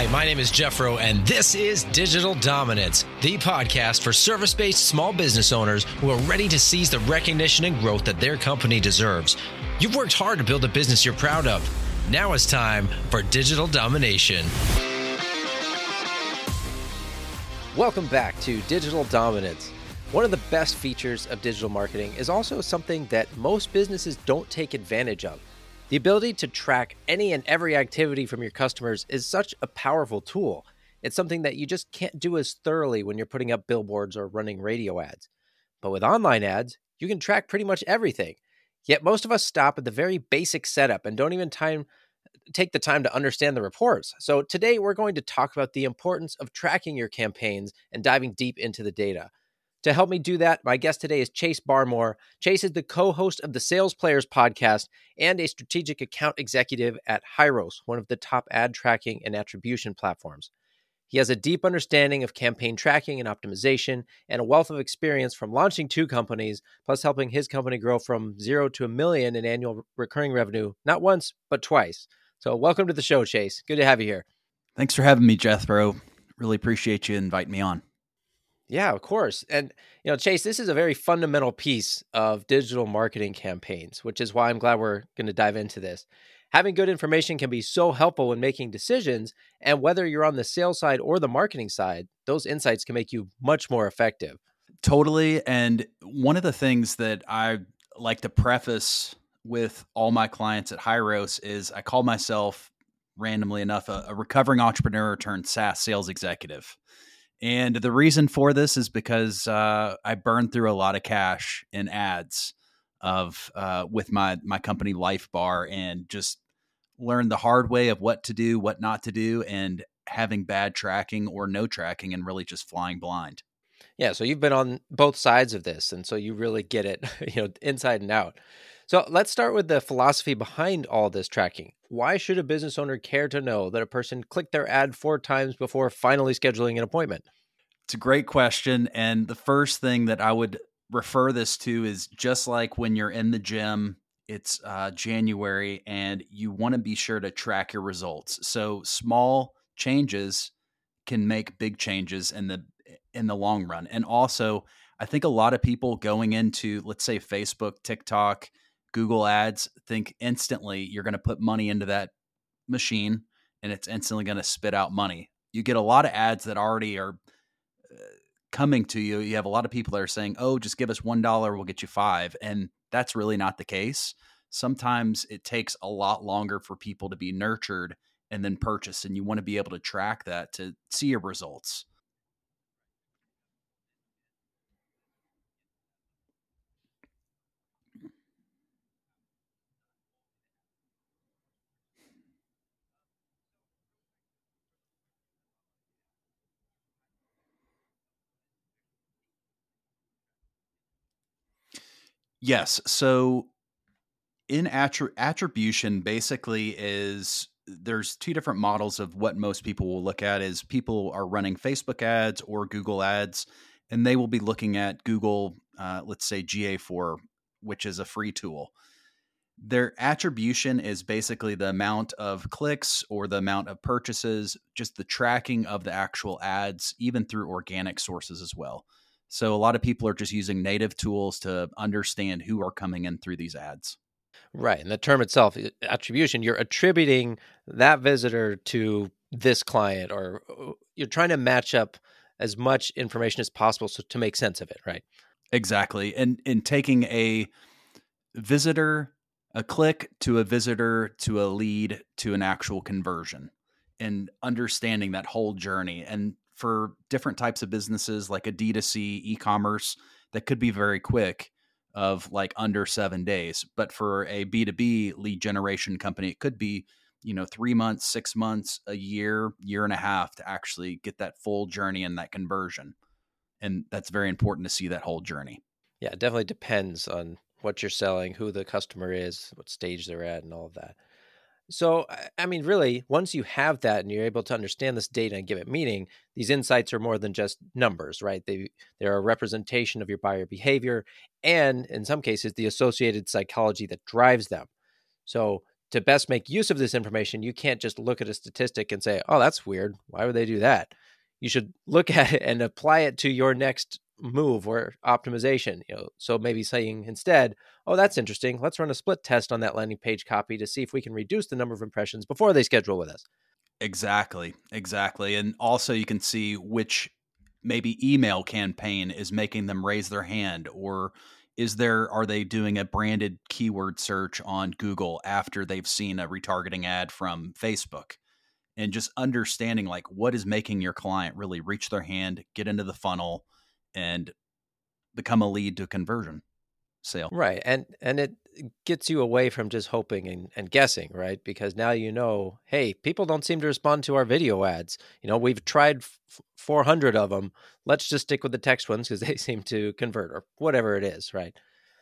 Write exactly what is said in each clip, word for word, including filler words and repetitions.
Hi, my name is Jeffro, and this is Digital Dominance, the podcast for service-based small business owners who are ready to seize the recognition and growth that their company deserves. You've worked hard to build a business you're proud of. Now it's time for Digital Domination. Welcome back to Digital Dominance. One of the best features of digital marketing is also something that most businesses don't take advantage of. The ability to track any and every activity from your customers is such a powerful tool. It's something that you just can't do as thoroughly when you're putting up billboards or running radio ads. But with online ads, you can track pretty much everything. Yet most of us stop at the very basic setup and don't even time take the time to understand the reports. So today we're going to talk about the importance of tracking your campaigns and diving deep into the data. To help me do that, my guest today is Chase Barmore. Chase is the co-host of the Sales Players podcast and a strategic account executive at Hyros, one of the top ad tracking and attribution platforms. He has a deep understanding of campaign tracking and optimization and a wealth of experience from launching two companies, plus helping his company grow from zero to a million in annual recurring revenue, not once, but twice. So welcome to the show, Chase. Good to have you here. Thanks for having me, Jethro. Really appreciate you inviting me on. Yeah, of course. And, you know, Chase, this is a very fundamental piece of digital marketing campaigns, which is why I'm glad we're going to dive into this. Having good information can be so helpful when making decisions. And whether you're on the sales side or the marketing side, those insights can make you much more effective. Totally. And one of the things that I like to preface with all my clients at Hyros is I call myself, randomly enough, a, a recovering entrepreneur turned SaaS sales executive. And the reason for this is because uh, I burned through a lot of cash in ads of uh, with my my company LifeBar, and just learned the hard way of what to do, what not to do, and having bad tracking or no tracking, and really just flying blind. Yeah, so you've been on both sides of this, and so you really get it, you know, inside and out. So let's start with the philosophy behind all this tracking. Why should a business owner care to know that a person clicked their ad four times before finally scheduling an appointment? It's a great question. And the first thing that I would refer this to is just like when you're in the gym, it's uh, January, and you want to be sure to track your results. So small changes can make big changes in the in the long run. And also, I think a lot of people going into, let's say, Facebook, TikTok, Google ads, think instantly you're going to put money into that machine and it's instantly going to spit out money. You get a lot of ads that already are uh, coming to you. You have a lot of people that are saying, oh, just give us one dollar, we'll get you five. And that's really not the case. Sometimes it takes a lot longer for people to be nurtured and then purchase. And you want to be able to track that to see your results. Yes. So in attri- attribution, basically is there's two different models of what most people will look at is people are running Facebook ads or Google ads, and they will be looking at Google, uh, let's say G A four, which is a free tool. Their attribution is basically the amount of clicks or the amount of purchases, just the tracking of the actual ads, even through organic sources as well. So a lot of people are just using native tools to understand who are coming in through these ads. Right. And the term itself, attribution, you're attributing that visitor to this client, or you're trying to match up as much information as possible so to make sense of it, right? Exactly. And in taking a visitor, a click to a visitor to a lead to an actual conversion, and understanding that whole journey. And for different types of businesses like a D two C e-commerce, that could be very quick, of like under seven days. But for a B two B lead generation company, it could be, you know, three months, six months, a year, year and a half to actually get that full journey and that conversion. And that's very important to see that whole journey. Yeah, it definitely depends on what you're selling, who the customer is, what stage they're at, and all of that. So, I I mean, really, once you have that and you're able to understand this data and give it meaning, these insights are more than just numbers, right? They they're a representation of your buyer behavior and, in some cases, the associated psychology that drives them. So, to best make use of this information, you can't just look at a statistic and say, oh, that's weird. Why would they do that? You should look at it and apply it to your next move or optimization. You know, so maybe saying instead, oh, that's interesting. Let's run a split test on that landing page copy to see if we can reduce the number of impressions before they schedule with us. Exactly. Exactly. And also you can see which maybe email campaign is making them raise their hand, or is there, are they doing a branded keyword search on Google after they've seen a retargeting ad from Facebook? And just understanding like what is making your client really reach their hand, get into the funnel, and become a lead to conversion sale. Right. And and it gets you away from just hoping and, and guessing, right? Because now you know, hey, people don't seem to respond to our video ads. You know, we've tried f- four hundred of them. Let's just stick with the text ones because they seem to convert, or whatever it is, right?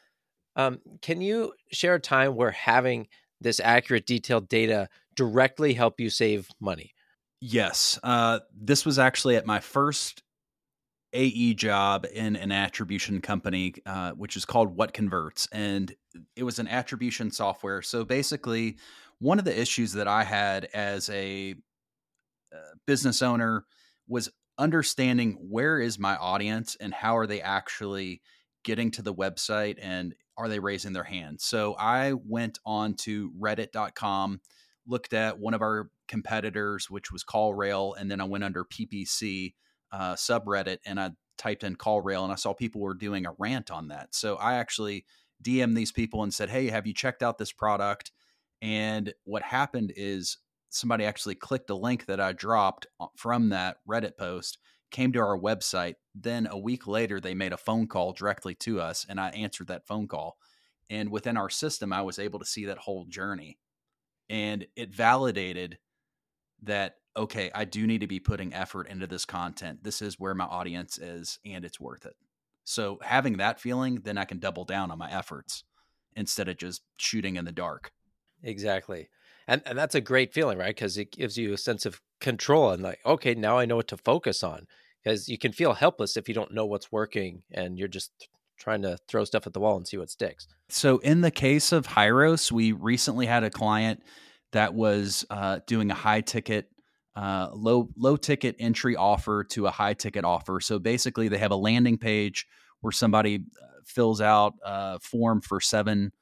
Um, can you share a time where having this accurate, detailed data directly help you save money? Yes. Uh, this was actually at my first A E job in an attribution company, uh, which is called What Converts. And it was an attribution software. So basically, one of the issues that I had as a uh, business owner was understanding where is my audience and how are they actually getting to the website and are they raising their hand. So I went on to reddit dot com, looked at one of our competitors, which was CallRail, and then I went under P P C uh, subreddit and I typed in CallRail and I saw people were doing a rant on that. So I actually D M'd these people and said, hey, have you checked out this product? And what happened is somebody actually clicked a link that I dropped from that Reddit post, came to our website. Then a week later, they made a phone call directly to us, and I answered that phone call. And within our system, I was able to see that whole journey. And it validated that, okay, I do need to be putting effort into this content. This is where my audience is, and it's worth it. So having that feeling, then I can double down on my efforts instead of just shooting in the dark. Exactly. And and that's a great feeling, right? Because it gives you a sense of control and like, okay, now I know what to focus on. Because you can feel helpless if you don't know what's working and you're just trying to throw stuff at the wall and see what sticks. So in the case of Hyros, we recently had a client that was uh, doing a high ticket, uh, low low ticket entry offer to a high ticket offer. So basically, they have a landing page where somebody fills out a form for seven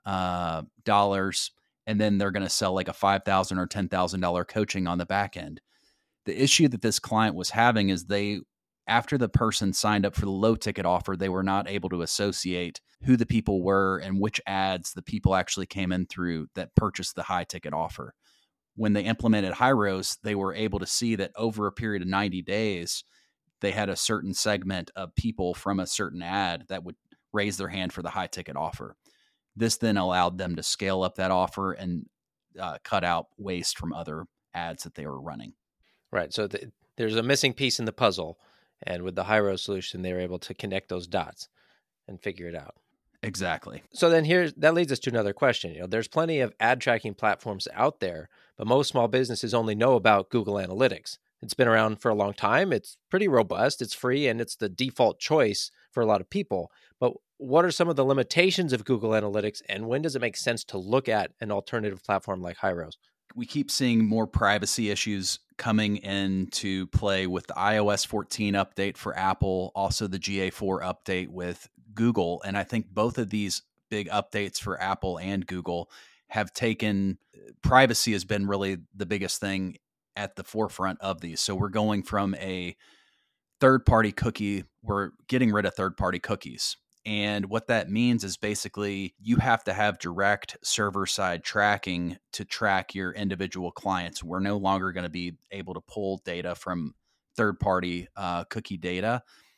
uh, dollars, and then they're going to sell like a five thousand or ten thousand dollar coaching on the back end. The issue that this client was having is they, after the person signed up for the low ticket offer, they were not able to associate who the people were and which ads the people actually came in through that purchased the high ticket offer. When they implemented Hyros, they were able to see that over a period of ninety days, they had a certain segment of people from a certain ad that would raise their hand for the high ticket offer. This then allowed them to scale up that offer and uh, cut out waste from other ads that they were running. Right. So the, there's a missing piece in the puzzle. And with the Hyros solution, they were able to connect those dots and figure it out. Exactly. So then here, that leads us to another question. You know, there's plenty of ad tracking platforms out there, but most small businesses only know about Google Analytics. It's been around for a long time. It's pretty robust. It's free, and it's the default choice for a lot of people. But what are some of the limitations of Google Analytics, and when does it make sense to look at an alternative platform like Hyros? We keep seeing more privacy issues coming into play with the i O S fourteen update for Apple, also the G A four update with Google. And I think both of these big updates for Apple and Google have taken, privacy has been really the biggest thing at the forefront of these. So we're going from a third-party cookie, we're getting rid of third-party cookies. And what that means is basically you have to have direct server-side tracking to track your individual clients. We're no longer going to be able to pull data from third-party uh, cookie data.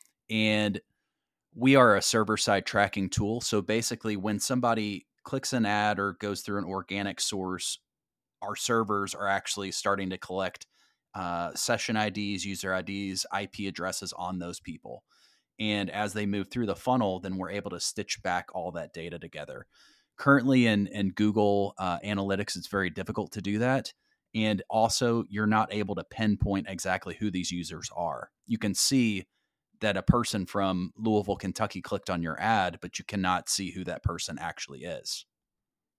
And we are a server-side tracking tool. So basically when somebody clicks an ad or goes through an organic source, our servers are actually starting to collect uh, session I Ds, user I Ds, I P addresses on those people. And as they move through the funnel, then we're able to stitch back all that data together. Currently in, in Google uh, Analytics, it's very difficult to do that. And also, you're not able to pinpoint exactly who these users are. You can see that a person from Louisville, Kentucky clicked on your ad, but you cannot see who that person actually is.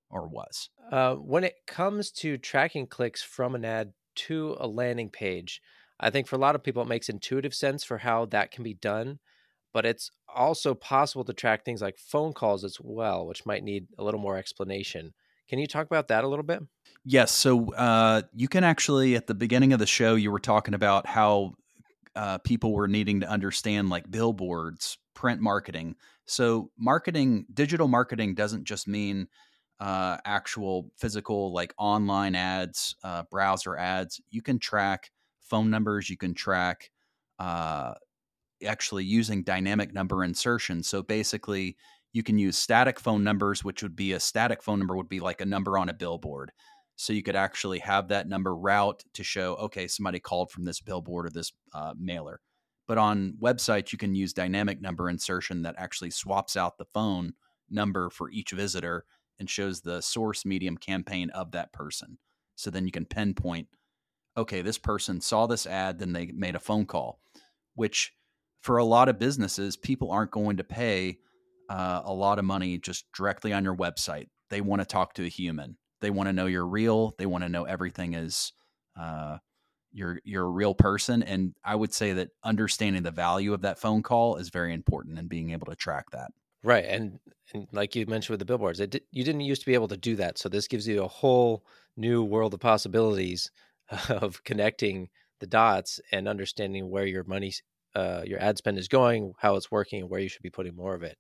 or was. Uh, when it comes to tracking clicks from an ad to a landing page, I think for a lot of people, it makes intuitive sense for how that can be done. But it's also possible to track things like phone calls as well, which might need a little more explanation. Can you talk about that a little bit? Yes. So uh, you can actually, at the beginning of the show, you were talking about how uh, people were needing to understand like billboards, print marketing. So marketing, digital marketing doesn't just mean uh, actual physical like online ads, uh, browser ads. You can track phone numbers. You can track uh, actually using dynamic number insertion. So basically, you can use static phone numbers, which would be a static phone number would be like a number on a billboard. So you could actually have that number route to show, okay, somebody called from this billboard or this uh, mailer. But on websites, you can use dynamic number insertion that actually swaps out the phone number for each visitor and shows the source medium campaign of that person. So then you can pinpoint, okay, this person saw this ad, then they made a phone call, which for a lot of businesses, people aren't going to pay uh, a lot of money just directly on your website. They want to talk to a human. They want to know you're real. They want to know everything is uh, you're you're a real person. And I would say that understanding the value of that phone call is very important and being able to track that. Right. And, and like you mentioned with the billboards, it di- you didn't used to be able to do that. So this gives you a whole new world of possibilities of connecting the dots and understanding where your money, uh, your ad spend is going, how it's working, and where you should be putting more of it.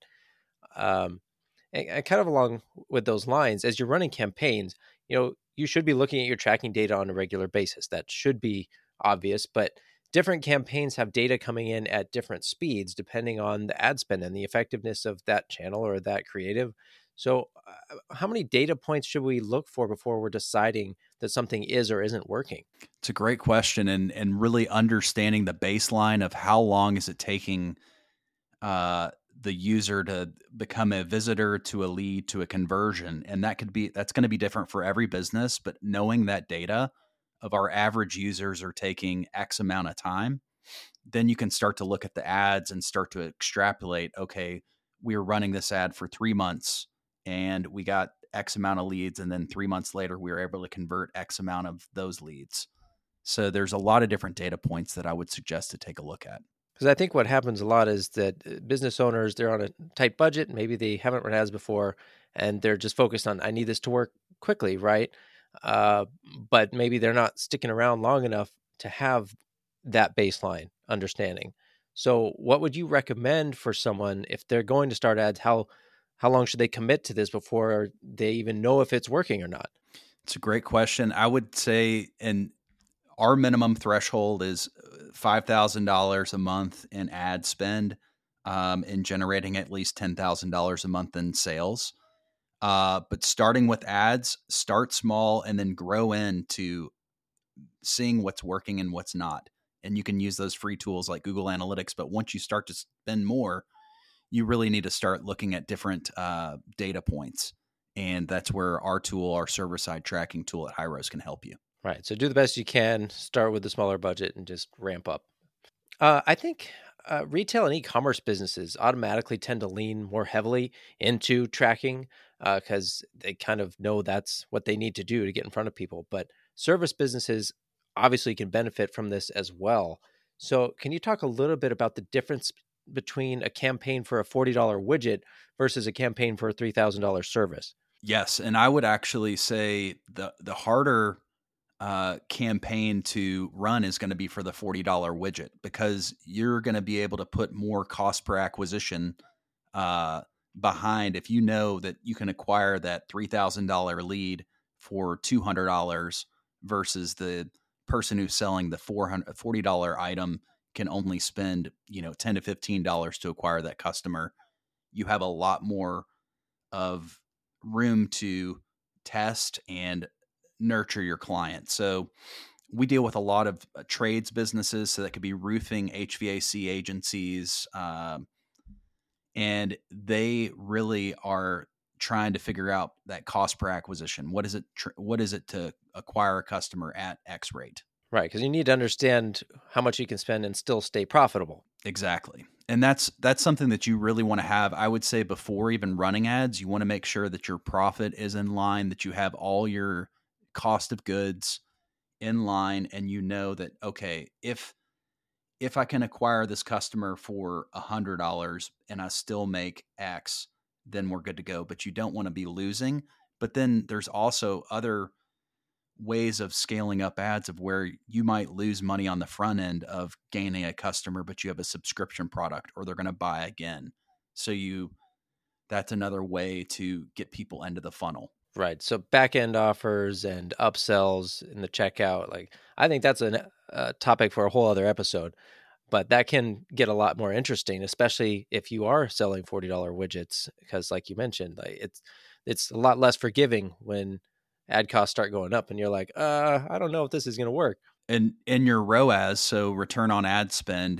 Um, and, and kind of along with those lines, as you're running campaigns, you know, you should be looking at your tracking data on a regular basis. That should be obvious, but different campaigns have data coming in at different speeds depending on the ad spend and the effectiveness of that channel or that creative. So, uh, how many data points should we look for before we're deciding that something is or isn't working? It's a great question, and and really understanding the baseline of how long is it taking uh, the user to become a visitor to a lead to a conversion, and that could be that's going to be different for every business. But knowing that data of our average users are taking X amount of time, then you can start to look at the ads and start to extrapolate. Okay, we were running this ad for three months, and we got X amount of leads, and then three months later, we were able to convert X amount of those leads. So there's a lot of different data points that I would suggest to take a look at. Because I think what happens a lot is that uh, business owners, they're on a tight budget. Maybe they haven't run ads before and they're just focused on, I need this to work quickly, right? Uh, but maybe they're not sticking around long enough to have that baseline understanding. So what would you recommend for someone if they're going to start ads? How how long should they commit to this before they even know if it's working or not? It's a great question. I would say, and our minimum threshold is five thousand dollars a month in ad spend um, and generating at least ten thousand dollars a month in sales. Uh, but starting with ads, start small and then grow into seeing what's working and what's not. And you can use those free tools like Google Analytics. But once you start to spend more, you really need to start looking at different uh, data points. And that's where our tool, our server side tracking tool at Hyros can help you. Right. So do the best you can, start with the smaller budget and just ramp up. Uh, I think uh, retail and e-commerce businesses automatically tend to lean more heavily into tracking because uh, they kind of know that's what they need to do to get in front of people. But service businesses obviously can benefit from this as well. So can you talk a little bit about the difference between a campaign for a forty dollars widget versus a campaign for a three thousand dollars service? Yes. And I would actually say the, the harder uh, campaign to run is going to be for the forty dollars widget because you're going to be able to put more cost per acquisition uh, behind. If you know that you can acquire that three thousand dollars lead for two hundred dollars versus the person who's selling the forty dollars item can only spend, you know, ten to fifteen dollars to acquire that customer, you have a lot more of room to test and nurture your client. So we deal with a lot of uh, trades businesses. So that could be roofing, H V A C agencies. Um, and they really are trying to figure out that cost per acquisition. What is it? Tr- what is it to acquire a customer at X rate? Right. Because you need to understand how much you can spend and still stay profitable. Exactly. And that's that's something that you really want to have. I would say before even running ads, you want to make sure that your profit is in line, that you have all your cost of goods in line, and you know that, okay, if if I can acquire this customer for a hundred dollars and I still make X, then we're good to go. But you don't want to be losing. But then there's also other ways of scaling up ads of where you might lose money on the front end of gaining a customer, but you have a subscription product or they're going to buy again. So you, that's another way to get people into the funnel. Right. So back end offers and upsells in the checkout, like I think that's a uh, topic for a whole other episode, but that can get a lot more interesting, especially if you are selling forty dollars widgets, because like you mentioned, like it's, it's a lot less forgiving when ad costs start going up and you're like, uh, I don't know if this is going to work. And in your R O A S, so return on ad spend,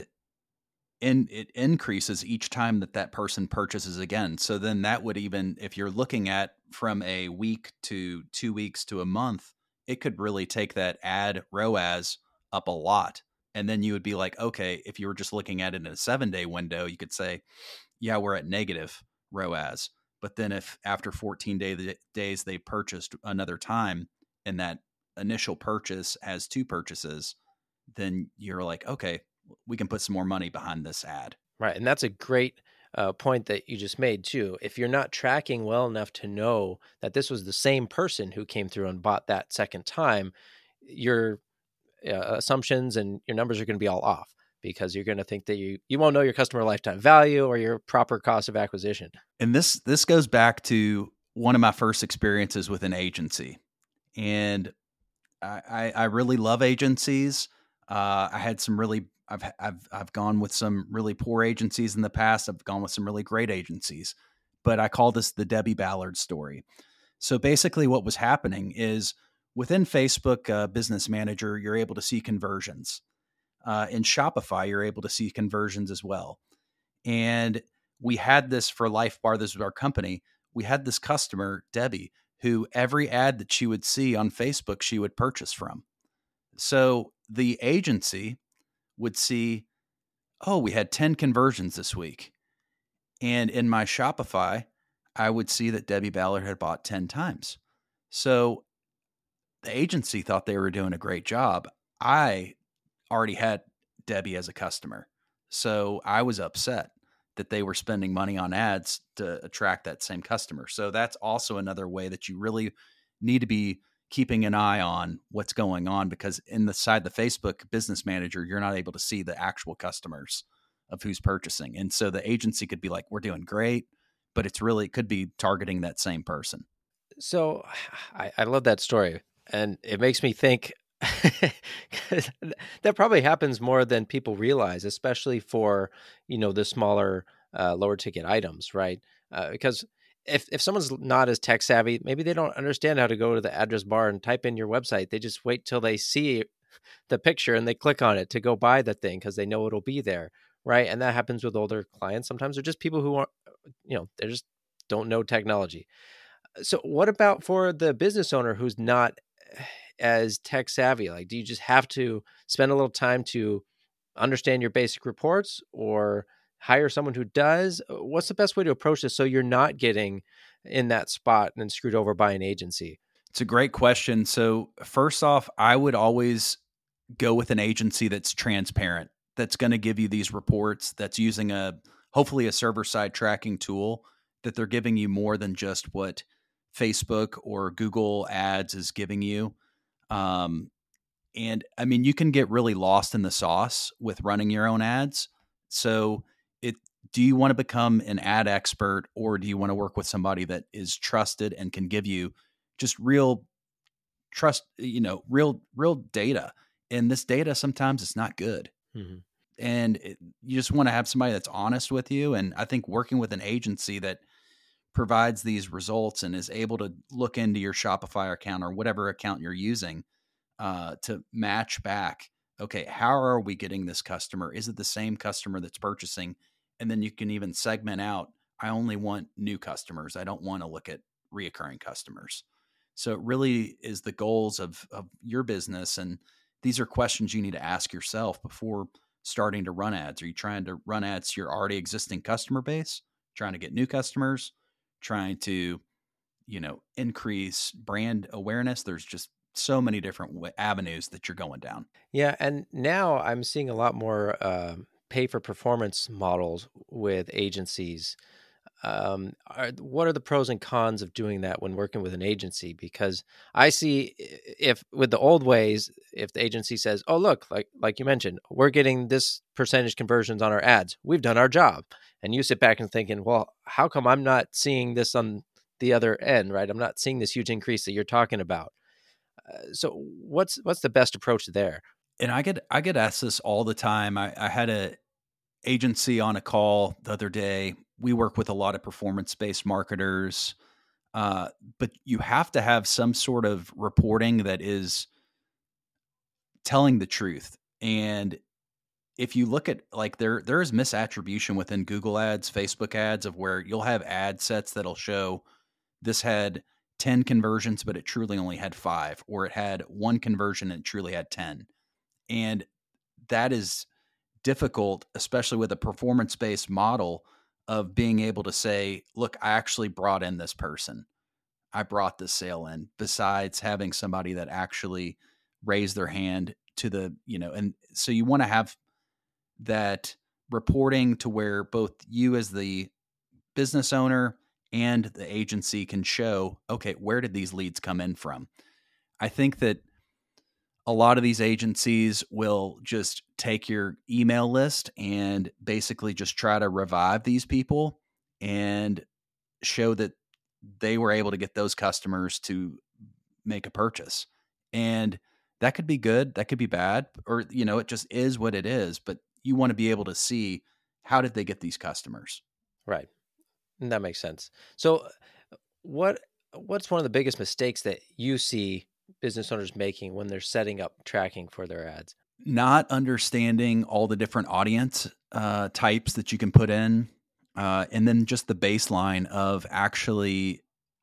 and it increases each time that that person purchases again. So then that would even, if you're looking at from a week to two weeks to a month, it could really take that ad R O A S up a lot. And then you would be like, okay, if you were just looking at it in a seven day window, you could say, yeah, we're at negative R O A S. But then if after fourteen day, days they purchased another time and that initial purchase has two purchases, then you're like, okay, we can put some more money behind this ad. Right. And that's a great uh, point that you just made too. If you're not tracking well enough to know that this was the same person who came through and bought that second time, your uh, assumptions and your numbers are going to be all off, because you're going to think that you, you won't know your customer lifetime value or your proper cost of acquisition. And this, this goes back to one of my first experiences with an agency. And I, I, I really love agencies. Uh, I had some really, I've, I've, I've gone with some really poor agencies in the past. I've gone with some really great agencies, but I call this the Debbie Ballard story. So basically what was happening is within Facebook uh, Business Manager, you're able to see conversions. Uh, in Shopify, you're able to see conversions as well. And we had this for LifeBar, this was our company. We had this customer, Debbie, who every ad that she would see on Facebook, she would purchase from. So the agency would see, oh, we had ten conversions this week. And in my Shopify, I would see that Debbie Ballard had bought ten times. So the agency thought they were doing a great job. I already had Debbie as a customer. So I was upset that they were spending money on ads to attract that same customer. So that's also another way that you really need to be keeping an eye on what's going on, because in the side the Facebook Business Manager, you're not able to see the actual customers of who's purchasing. And so the agency could be like, we're doing great, but it's really, it could be targeting that same person. So I, I love that story. And it makes me think that probably happens more than people realize, especially for, you know, the smaller, uh, lower ticket items, right? Uh, because if, if someone's not as tech savvy, maybe they don't understand how to go to the address bar and type in your website. They just wait till they see the picture and they click on it to go buy the thing because they know it'll be there, right? And that happens with older clients. Sometimes they're just people who aren't, you know, they just don't know technology. So what about for the business owner who's not as tech savvy? Like, do you just have to spend a little time to understand your basic reports or hire someone who does? What's the best way to approach this so you're not getting in that spot and screwed over by an agency? It's a great question. So first off, I would always go with an agency that's transparent, that's going to give you these reports, that's using a, hopefully a server-side tracking tool, that they're giving you more than just what Facebook or Google Ads is giving you. Um, and I mean, you can get really lost in the sauce with running your own ads. So it, do you want to become an ad expert, or do you want to work with somebody that is trusted and can give you just real trust, you know, real, real data? And this data, sometimes it's not good. Mm-hmm. And it, you just want to have somebody that's honest with you. And I think working with an agency that provides these results and is able to look into your Shopify account or whatever account you're using uh, to match back, okay, how are we getting this customer? Is it the same customer that's purchasing? And then you can even segment out, I only want new customers. I don't want to look at reoccurring customers. So it really is the goals of, of your business. And these are questions you need to ask yourself before starting to run ads? Are you trying to run ads to your already existing customer base, trying to get new customers, trying to, you know, increase brand awareness? There's just so many different w- avenues that you're going down. Yeah. And now I'm seeing a lot more uh, pay for performance models with agencies. Um, are, what are the pros and cons of doing that when working with an agency? Because I see if with the old ways, if the agency says, oh, look, like, like you mentioned, we're getting this percentage conversions on our ads, we've done our job. And you sit back and thinking, well, how come I'm not seeing this on the other end, right? I'm not seeing this huge increase that you're talking about. Uh, so what's, what's the best approach there? And I get, I get asked this all the time. I, I had a agency on a call the other day. We work with a lot of performance-based marketers, uh, but you have to have some sort of reporting that is telling the truth. And if you look at like there, there is misattribution within Google ads, Facebook ads, of where you'll have ad sets that'll show this had ten conversions, but it truly only had five, or it had one conversion and it truly had ten. And that is difficult, especially with a performance-based model, of being able to say, look, I actually brought in this person. I brought this sale in, besides having somebody that actually raised their hand to the, you know, and so you want to have that reporting to where both you as the business owner and the agency can show, okay, where did these leads come in from? I think that a lot of these agencies will just take your email list and basically just try to revive these people and show that they were able to get those customers to make a purchase. And that could be good, that could be bad, or, you know, it just is what it is. But you want to be able to see, how did they get these customers? Right. That makes sense. So what what's one of the biggest mistakes that you see business owners making when they're setting up tracking for their ads? Not understanding all the different audience uh, types that you can put in, uh, and then just the baseline of actually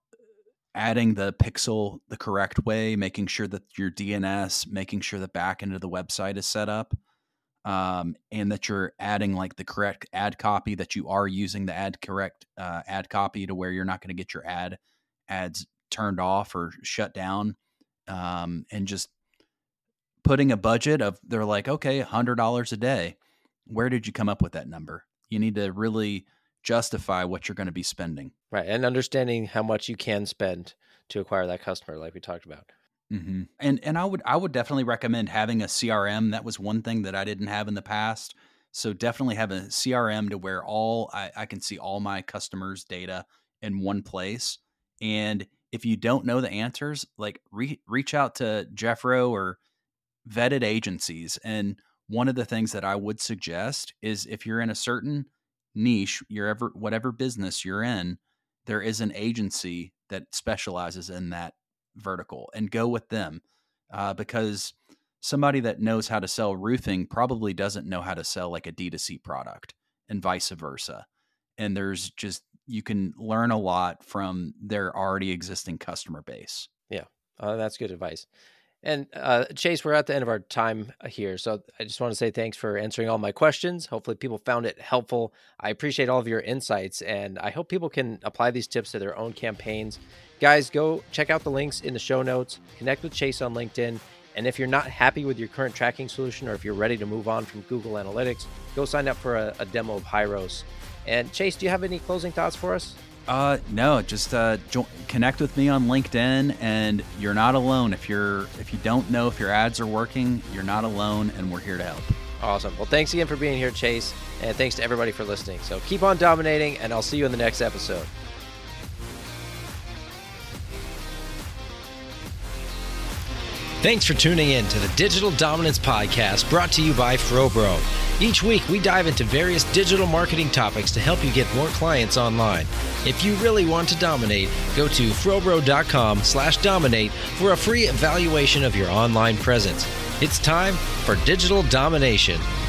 adding the pixel the correct way, making sure that your D N S, making sure the back end of the website is set up, um, and that you're adding like the correct ad copy, that you are using the ad correct uh, ad copy to where you're not going to get your ad ads turned off or shut down. Um, and just putting a budget of, they're like, okay, one hundred dollars a day. Where did you come up with that number? You need to really justify what you're going to be spending. Right. And understanding how much you can spend to acquire that customer, like we talked about. Mm-hmm. And and I would I would definitely recommend having a C R M. That was one thing that I didn't have in the past. So definitely have a C R M to where all I, I can see all my customers' data in one place. And if you don't know the answers, like re- reach out to Jeffro or vetted agencies. And one of the things that I would suggest is, if you're in a certain niche, you're ever, whatever business you're in, there is an agency that specializes in that vertical, and go with them, uh, because somebody that knows how to sell roofing probably doesn't know how to sell like a D two C product, and vice versa. And there's just, you can learn a lot from their already existing customer base. Yeah, uh, that's good advice. And uh, Chase, we're at the end of our time here. So I just want to say thanks for answering all my questions. Hopefully people found it helpful. I appreciate all of your insights, and I hope people can apply these tips to their own campaigns. Guys, go check out the links in the show notes, connect with Chase on LinkedIn. And if you're not happy with your current tracking solution, or if you're ready to move on from Google Analytics, go sign up for a, a demo of Hyros. And Chase, do you have any closing thoughts for us? Uh, no, just uh, jo- connect with me on LinkedIn, and you're not alone. If you're if you don't know if your ads are working, you're not alone, and we're here to help. Awesome. Well, thanks again for being here, Chase, and thanks to everybody for listening. So keep on dominating, and I'll see you in the next episode. Thanks for tuning in to the Digital Dominance Podcast, brought to you by Frobro. Each week, we dive into various digital marketing topics to help you get more clients online. If you really want to dominate, go to frobro.com slash dominate for a free evaluation of your online presence. It's time for digital domination.